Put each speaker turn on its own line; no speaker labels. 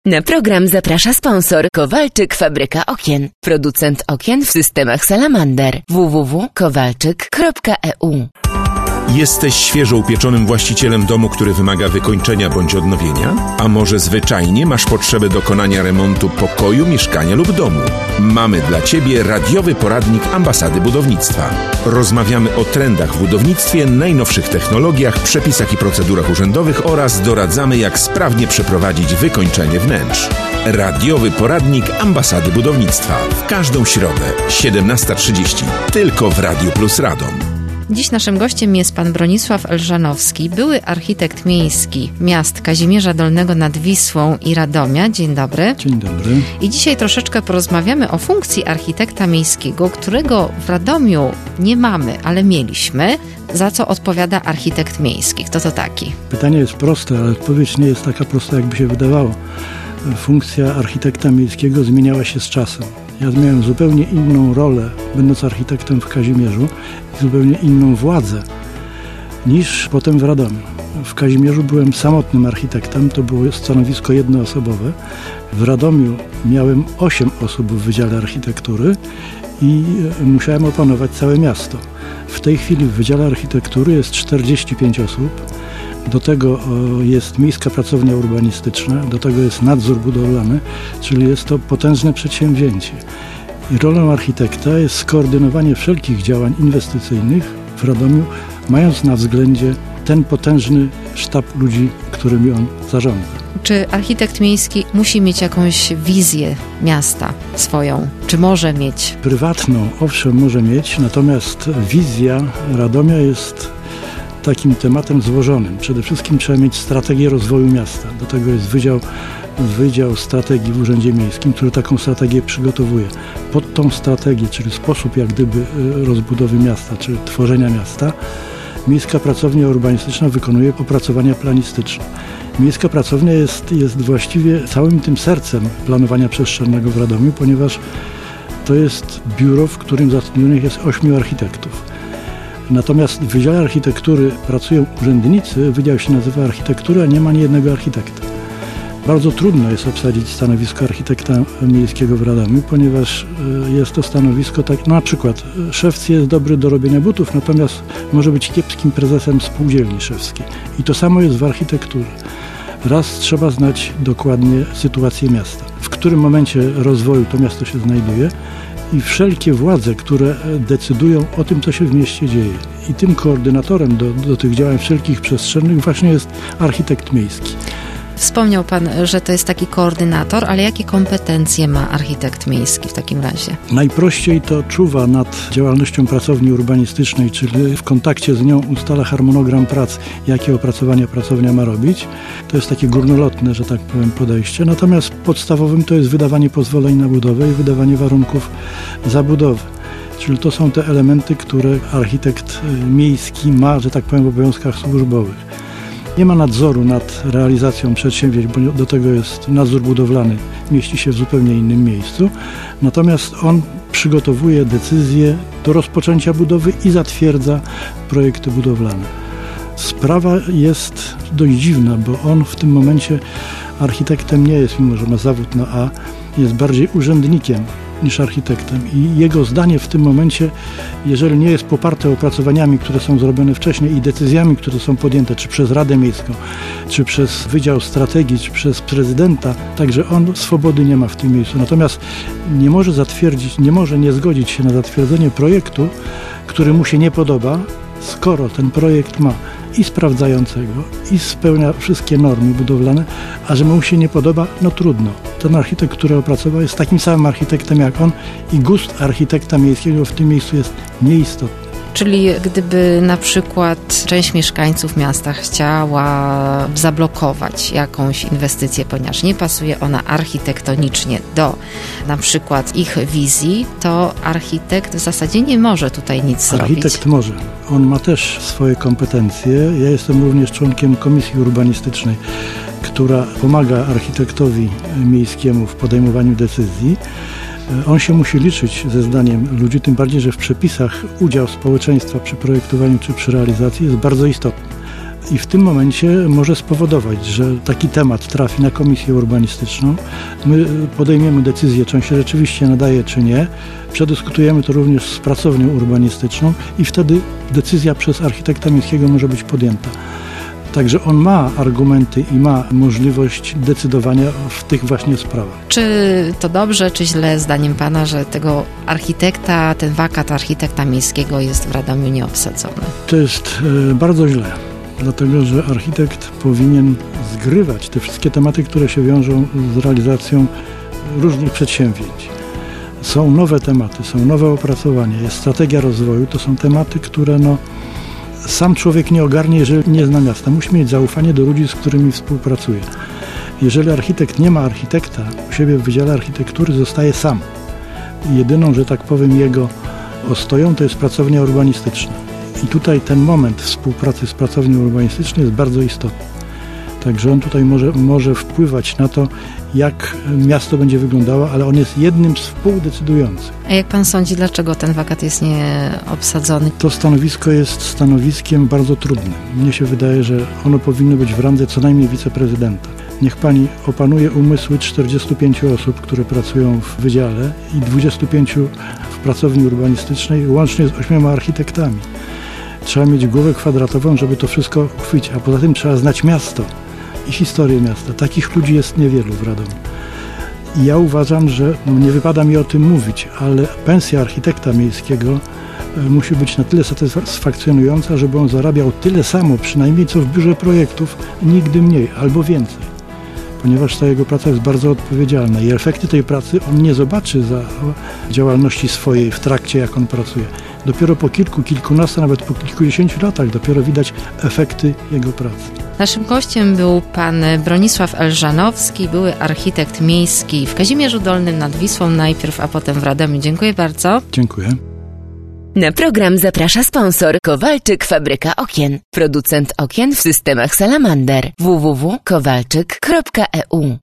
Na program zaprasza sponsor Kowalczyk Fabryka Okien. Producent okien w systemach Salamander. www.kowalczyk.eu.
Jesteś świeżo upieczonym właścicielem domu, który wymaga wykończenia bądź odnowienia? A może zwyczajnie masz potrzebę dokonania remontu pokoju, mieszkania lub domu? Mamy dla Ciebie radiowy poradnik Ambasady Budownictwa. Rozmawiamy o trendach w budownictwie, najnowszych technologiach, przepisach i procedurach urzędowych oraz doradzamy, jak sprawnie przeprowadzić wykończenie wnętrz. Radiowy poradnik Ambasady Budownictwa. W każdą środę, 17:30. Tylko w Radiu Plus Radom.
Dziś naszym gościem jest pan Bronisław Elżanowski, były architekt miejski miast Kazimierza Dolnego nad Wisłą i Radomia. Dzień dobry.
Dzień dobry.
I dzisiaj troszeczkę porozmawiamy o funkcji architekta miejskiego, którego w Radomiu nie mamy, ale mieliśmy. Za co odpowiada architekt miejski? Kto to taki?
Pytanie jest proste, ale odpowiedź nie jest taka prosta, jakby się wydawało. Funkcja architekta miejskiego zmieniała się z czasem. Ja miałem zupełnie inną rolę, będąc architektem w Kazimierzu, i zupełnie inną władzę niż potem w Radomiu. W Kazimierzu byłem samotnym architektem, to było stanowisko jednoosobowe. W Radomiu miałem 8 osób w Wydziale Architektury i musiałem opanować całe miasto. W tej chwili w Wydziale Architektury jest 45 osób. Do tego jest Miejska Pracownia Urbanistyczna, do tego jest nadzór budowlany, czyli jest to potężne przedsięwzięcie. I rolą architekta jest skoordynowanie wszelkich działań inwestycyjnych w Radomiu, mając na względzie ten potężny sztab ludzi, którymi on zarządza.
Czy architekt miejski musi mieć jakąś wizję miasta swoją? Czy może mieć? Prywatną,
owszem, może mieć, natomiast wizja Radomia jest takim tematem złożonym. Przede wszystkim trzeba mieć strategię rozwoju miasta. Do tego jest Wydział Strategii w Urzędzie Miejskim, który taką strategię przygotowuje. Pod tą strategię, czyli sposób jak gdyby rozbudowy miasta, czy tworzenia miasta, Miejska Pracownia Urbanistyczna wykonuje opracowania planistyczne. Miejska Pracownia jest właściwie całym tym sercem planowania przestrzennego w Radomiu, ponieważ to jest biuro, w którym zatrudnionych jest 8 architektów. Natomiast w Wydziale Architektury pracują urzędnicy, wydział się nazywa architektury, a nie ma ani jednego architekta. Bardzo trudno jest obsadzić stanowisko architekta miejskiego w Radomiu, ponieważ jest to stanowisko tak, no na przykład szewc jest dobry do robienia butów, natomiast może być kiepskim prezesem spółdzielni szewskiej. I to samo jest w architekturze. Raz trzeba znać dokładnie sytuację miasta, w którym momencie rozwoju to miasto się znajduje, i wszelkie władze, które decydują o tym, co się w mieście dzieje. I tym koordynatorem do tych działań wszelkich przestrzennych właśnie jest architekt miejski.
Wspomniał pan, że to jest taki koordynator, ale jakie kompetencje ma architekt miejski w takim razie?
Najprościej to czuwa nad działalnością pracowni urbanistycznej, czyli w kontakcie z nią ustala harmonogram prac, jakie opracowania pracownia ma robić. To jest takie górnolotne, że tak powiem, podejście. Natomiast podstawowym to jest wydawanie pozwoleń na budowę i wydawanie warunków zabudowy. Czyli to są te elementy, które architekt miejski ma, że tak powiem, w obowiązkach służbowych. Nie ma nadzoru nad realizacją przedsięwzięć, bo do tego jest nadzór budowlany, mieści się w zupełnie innym miejscu. Natomiast on przygotowuje decyzje do rozpoczęcia budowy i zatwierdza projekty budowlane. Sprawa jest dość dziwna, bo on w tym momencie architektem nie jest, mimo że ma zawód na A, jest bardziej urzędnikiem niż architektem i jego zdanie w tym momencie, jeżeli nie jest poparte opracowaniami, które są zrobione wcześniej i decyzjami, które są podjęte, czy przez Radę Miejską, czy przez Wydział Strategii, czy przez prezydenta, także on swobody nie ma w tym miejscu. Natomiast nie może zatwierdzić, nie może nie zgodzić się na zatwierdzenie projektu, który mu się nie podoba, skoro ten projekt ma i sprawdzającego, i spełnia wszystkie normy budowlane, a że mu się nie podoba, no trudno. Ten architekt, który opracował, jest takim samym architektem jak on i gust architekta miejskiego w tym miejscu jest nieistotny.
Czyli gdyby na przykład część mieszkańców miasta chciała zablokować jakąś inwestycję, ponieważ nie pasuje ona architektonicznie do na przykład ich wizji, to architekt w zasadzie nie może tutaj nic zrobić.
Architekt może. On ma też swoje kompetencje. Ja jestem również członkiem Komisji Urbanistycznej, która pomaga architektowi miejskiemu w podejmowaniu decyzji. On się musi liczyć ze zdaniem ludzi, tym bardziej, że w przepisach udział społeczeństwa przy projektowaniu czy przy realizacji jest bardzo istotny. I w tym momencie może spowodować, że taki temat trafi na komisję urbanistyczną. My podejmiemy decyzję, czy on się rzeczywiście nadaje, czy nie. Przedyskutujemy to również z pracownią urbanistyczną i wtedy decyzja przez architekta miejskiego może być podjęta. Także on ma argumenty i ma możliwość decydowania w tych właśnie sprawach.
Czy to dobrze, czy źle zdaniem pana, że tego architekta, ten wakat architekta miejskiego jest w Radomiu nieobsadzony?
To jest bardzo źle, dlatego że architekt powinien zgrywać te wszystkie tematy, które się wiążą z realizacją różnych przedsięwzięć. Są nowe tematy, są nowe opracowania, jest strategia rozwoju, to są tematy, które sam człowiek nie ogarnie, jeżeli nie zna miasta. Musi mieć zaufanie do ludzi, z którymi współpracuje. Jeżeli architekt nie ma architekta u siebie w Wydziale Architektury, zostaje sam. Jedyną, że tak powiem, jego ostoją to jest pracownia urbanistyczna. I tutaj ten moment współpracy z pracownią urbanistyczną jest bardzo istotny. Także on tutaj może wpływać na to, jak miasto będzie wyglądało, ale on jest jednym z współdecydujących.
A jak pan sądzi, dlaczego ten wakat jest nieobsadzony?
To stanowisko jest stanowiskiem bardzo trudnym. Mnie się wydaje, że ono powinno być w randze co najmniej wiceprezydenta. Niech pani opanuje umysły 45 osób, które pracują w wydziale i 25 w pracowni urbanistycznej, łącznie z 8 architektami. Trzeba mieć głowę kwadratową, żeby to wszystko uchwycić, a poza tym trzeba znać miasto i historię miasta. Takich ludzi jest niewielu w Radomiu. I ja uważam, że nie wypada mi o tym mówić, ale pensja architekta miejskiego musi być na tyle satysfakcjonująca, żeby on zarabiał tyle samo, przynajmniej co w biurze projektów, nigdy mniej albo więcej. Ponieważ ta jego praca jest bardzo odpowiedzialna i efekty tej pracy on nie zobaczy za działalności swojej w trakcie, jak on pracuje. Dopiero po kilkunastu, nawet po kilkudziesięciu latach dopiero widać efekty jego pracy.
Naszym gościem był pan Bronisław Elżanowski, były architekt miejski w Kazimierzu Dolnym nad Wisłą najpierw, a potem w Radomiu. Dziękuję bardzo.
Dziękuję.
Na program zaprasza sponsor Kowalczyk Fabryka Okien. Producent okien w systemach Salamander. www.kowalczyk.eu